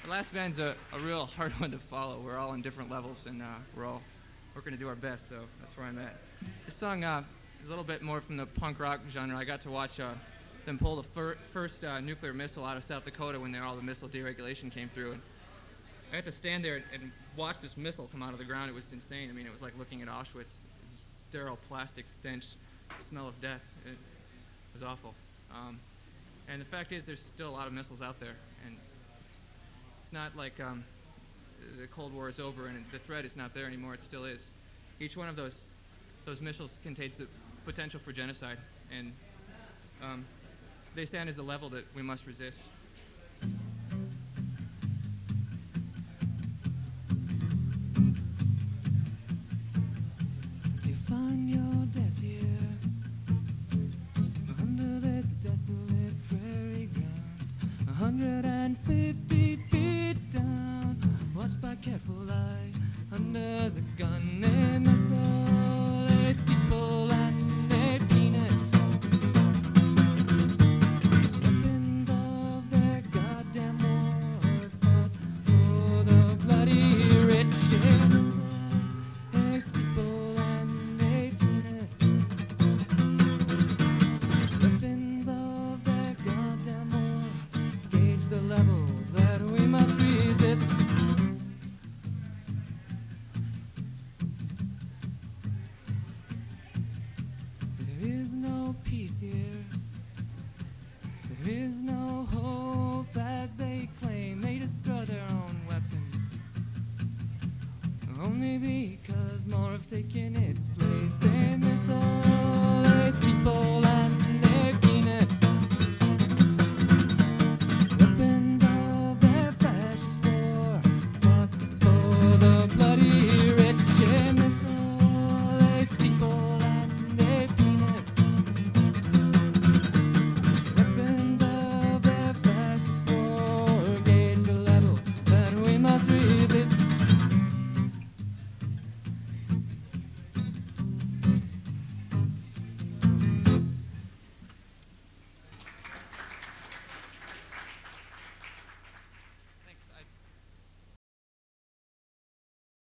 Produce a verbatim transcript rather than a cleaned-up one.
The last band's a, a real hard one to follow. We're all on different levels, and uh, we're all working to do our best, so that's where I'm at. This song uh, is a little bit more from the punk rock genre. I got to watch uh, them pull the fir- first uh, nuclear missile out of South Dakota when there, all the missile deregulation came through. And I had to stand there and, and watch this missile come out of the ground. It was insane. I mean, it was like looking at Auschwitz. It was sterile plastic stench, smell of death. It was awful. Um, and the fact is, there's still a lot of missiles out there, and it's, it's not like um, the Cold War is over and the threat is not there anymore. It still is. Each one of those those missiles contains the potential for genocide, and um, they stand as a level that we must resist. You find your death here under this desolate prairie ground, a hundred and fifty feet down, watched by careful eye under the gun. A missile, a steeple, and a penis. Weapons of their goddamn war fought for the bloody rich. A missile, a steeple, and a penis. Weapons of their goddamn war gauge the level that we must resist. There is no peace here. There is no hope as they claim. They destroy their own weapon only because more have taken its place. Amen.